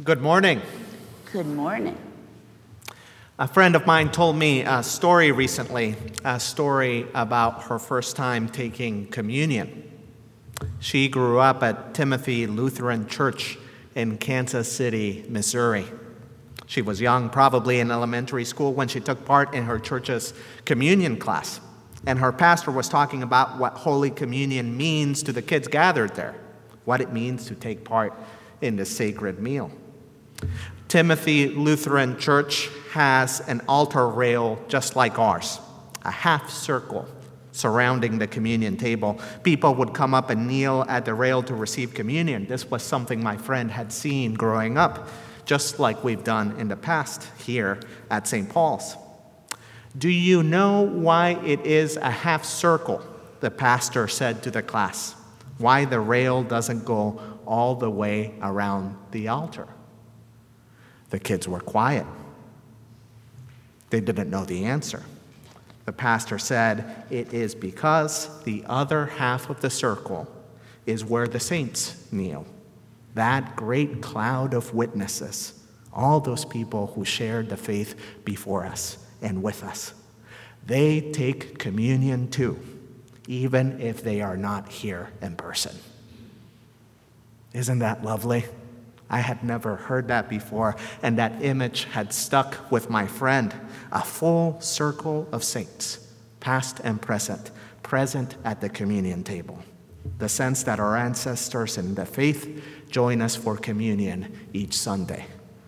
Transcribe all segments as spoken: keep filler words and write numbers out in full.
Good morning. Good morning. A friend of mine told me a story recently, a story about her first time taking communion. She grew up at Timothy Lutheran Church in Kansas City, Missouri. She was young, probably in elementary school, when she took part in her church's communion class. And her pastor was talking about what Holy Communion means to the kids gathered there, what it means to take part in the sacred meal. Timothy Lutheran Church has an altar rail just like ours, a half circle surrounding the communion table. People would come up and kneel at the rail to receive communion. This was something my friend had seen growing up, just like we've done in the past here at Saint Paul's. Do you know why it is a half circle? The pastor said to the class. Why the rail doesn't go all the way around the altar? The kids were quiet. They didn't know the answer. The pastor said, it is because the other half of the circle is where the saints kneel. That great cloud of witnesses, all those people who shared the faith before us and with us. They take communion too, even if they are not here in person. Isn't that lovely? I had never heard that before, and that image had stuck with my friend. A full circle of saints, past and present, present at the communion table. The sense that our ancestors in the faith join us for communion each Sunday.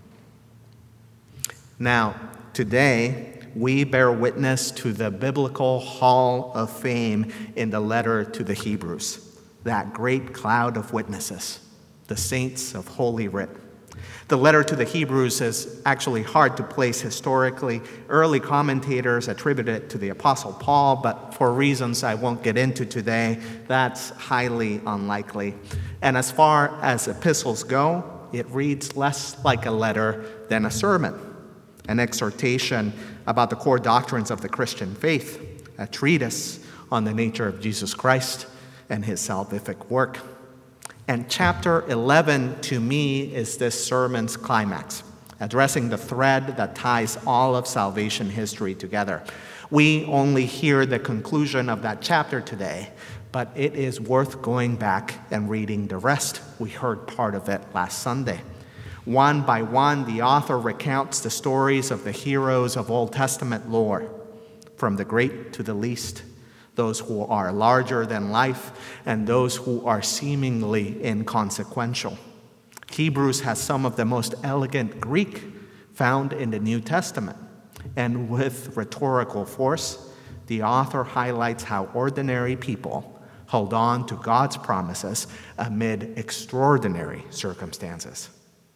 Now, today, we bear witness to the biblical hall of fame in the letter to the Hebrews, that great cloud of witnesses, the saints of Holy Writ. The letter to the Hebrews is actually hard to place historically. Early commentators attribute it to the Apostle Paul, but for reasons I won't get into today, that's highly unlikely. And as far as epistles go, it reads less like a letter than a sermon, an exhortation about the core doctrines of the Christian faith, a treatise on the nature of Jesus Christ and his salvific work. And chapter eleven, to me, is this sermon's climax, addressing the thread that ties all of salvation history together. We only hear the conclusion of that chapter today, but it is worth going back and reading the rest. We heard part of it last Sunday. One by one, the author recounts the stories of the heroes of Old Testament lore, from the great to the least, those who are larger than life, and those who are seemingly inconsequential. Hebrews has some of the most elegant Greek found in the New Testament, and with rhetorical force, the author highlights how ordinary people hold on to God's promises amid extraordinary circumstances.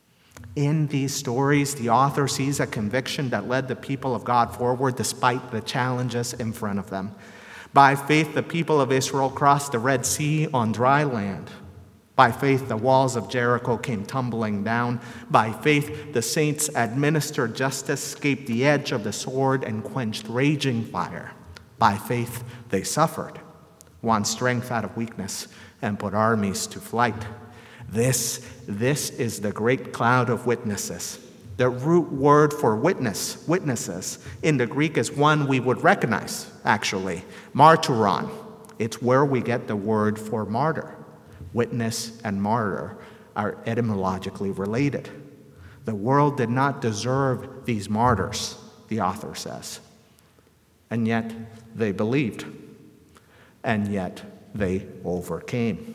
In these stories, the author sees a conviction that led the people of God forward despite the challenges in front of them. By faith, the people of Israel crossed the Red Sea on dry land. By faith, the walls of Jericho came tumbling down. By faith, the saints administered justice, escaped the edge of the sword, and quenched raging fire. By faith, they suffered, won strength out of weakness, and put armies to flight. This, this is the great cloud of witnesses. The root word for witness, witnesses, in the Greek is one we would recognize, actually, martyron. It's where we get the word for martyr. Witness and martyr are etymologically related. The world did not deserve these martyrs, the author says. And yet they believed. And yet they overcame.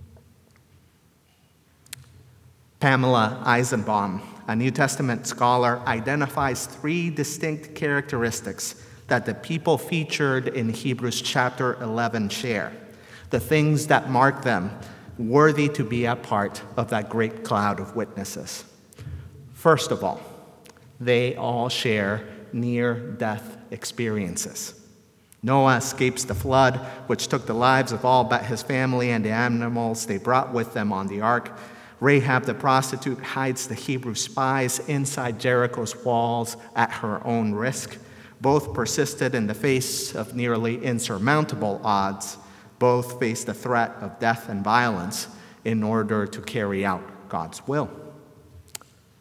Pamela Eisenbaum, a New Testament scholar, identifies three distinct characteristics that the people featured in Hebrews chapter eleven share, the things that mark them worthy to be a part of that great cloud of witnesses. First of all, they all share near-death experiences. Noah escapes the flood, which took the lives of all but his family and the animals they brought with them on the ark. Rahab the prostitute hides the Hebrew spies inside Jericho's walls at her own risk. Both persisted in the face of nearly insurmountable odds. Both faced the threat of death and violence in order to carry out God's will.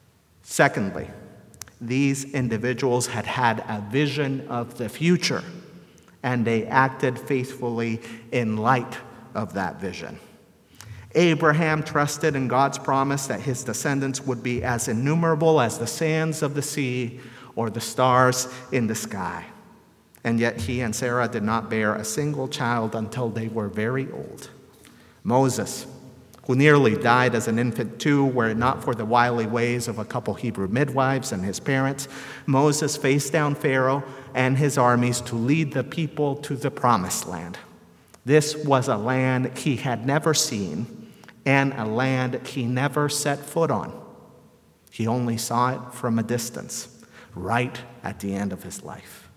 Secondly, these individuals had had a vision of the future, and they acted faithfully in light of that vision. Abraham trusted in God's promise that his descendants would be as innumerable as the sands of the sea or the stars in the sky. And yet he and Sarah did not bear a single child until they were very old. Moses, who nearly died as an infant too, were it not for the wily ways of a couple Hebrew midwives and his parents, Moses faced down Pharaoh and his armies to lead the people to the promised land. This was a land he had never seen and a land he never set foot on. He only saw it from a distance, right at the end of his life.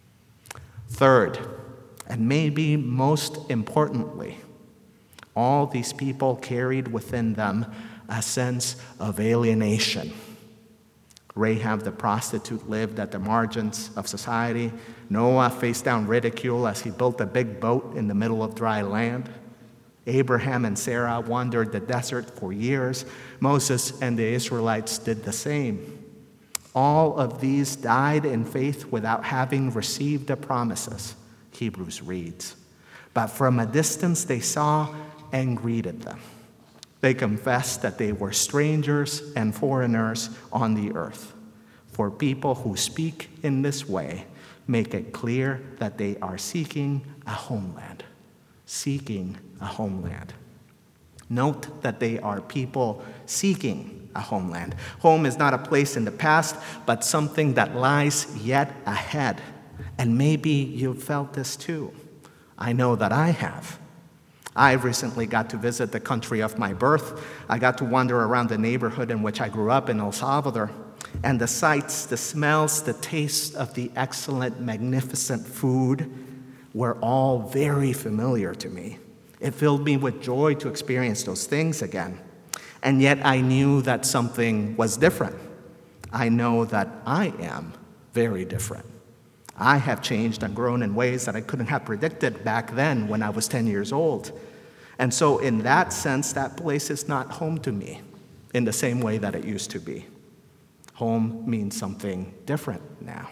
Third, and maybe most importantly, all these people carried within them a sense of alienation. Rahab the prostitute lived at the margins of society. Noah faced down ridicule as he built a big boat in the middle of dry land. Abraham and Sarah wandered the desert for years. Moses and the Israelites did the same. All of these died in faith without having received the promises, Hebrews reads. But from a distance they saw and greeted them. They confessed that they were strangers and foreigners on the earth. For people who speak in this way make it clear that they are seeking a homeland. Seeking a homeland. Note that they are people seeking a homeland. Home is not a place in the past, but something that lies yet ahead. And maybe you've felt this too. I know that I have. I recently got to visit the country of my birth. I got to wander around the neighborhood in which I grew up in El Salvador. And the sights, the smells, the taste of the excellent, magnificent food were all very familiar to me. It filled me with joy to experience those things again. And yet I knew that something was different. I know that I am very different. I have changed and grown in ways that I couldn't have predicted back then when I was ten years old. And so in that sense, that place is not home to me in the same way that it used to be. Home means something different now.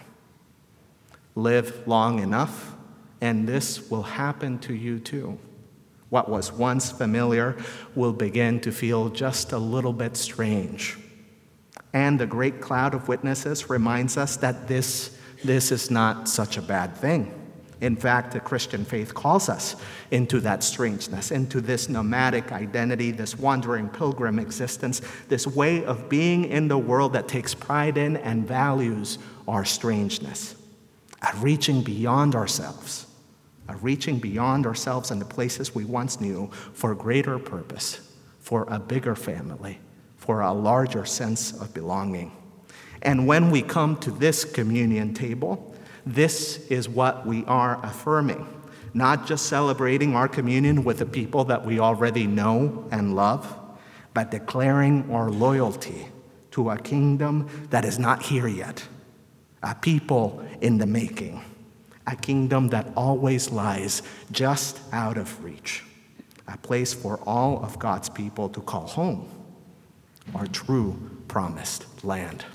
Live long enough, and this will happen to you too. What was once familiar will begin to feel just a little bit strange. And the great cloud of witnesses reminds us that this This is not such a bad thing. In fact, the Christian faith calls us into that strangeness, into this nomadic identity, this wandering pilgrim existence, this way of being in the world that takes pride in and values our strangeness, a reaching beyond ourselves, a reaching beyond ourselves and the places we once knew for greater purpose, for a bigger family, for a larger sense of belonging. And when we come to this communion table, this is what we are affirming, not just celebrating our communion with the people that we already know and love, but declaring our loyalty to a kingdom that is not here yet, a people in the making, a kingdom that always lies just out of reach, a place for all of God's people to call home, our true promised land.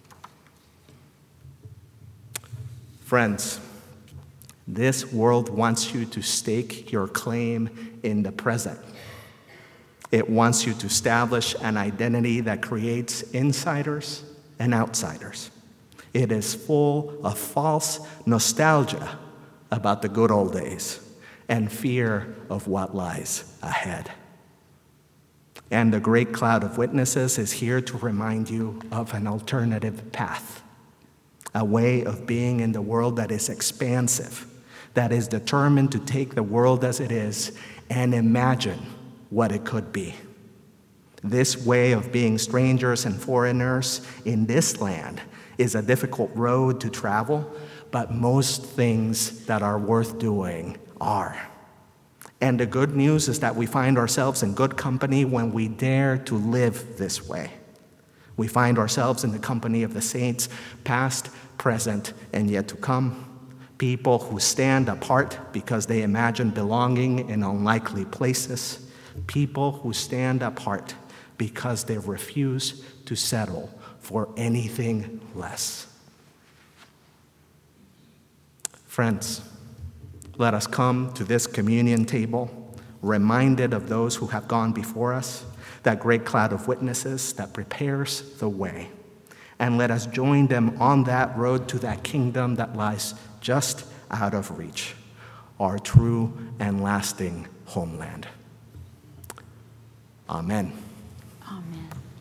Friends, this world wants you to stake your claim in the present. It wants you to establish an identity that creates insiders and outsiders. It is full of false nostalgia about the good old days and fear of what lies ahead. And the great cloud of witnesses is here to remind you of an alternative path. A way of being in the world that is expansive, that is determined to take the world as it is and imagine what it could be. This way of being strangers and foreigners in this land is a difficult road to travel, but most things that are worth doing are. And the good news is that we find ourselves in good company when we dare to live this way. We find ourselves in the company of the saints, past, present, and yet to come. People who stand apart because they imagine belonging in unlikely places. People who stand apart because they refuse to settle for anything less. Friends, let us come to this communion table reminded of those who have gone before us, that great cloud of witnesses that prepares the way. And let us join them on that road to that kingdom that lies just out of reach, our true and lasting homeland. Amen. Amen.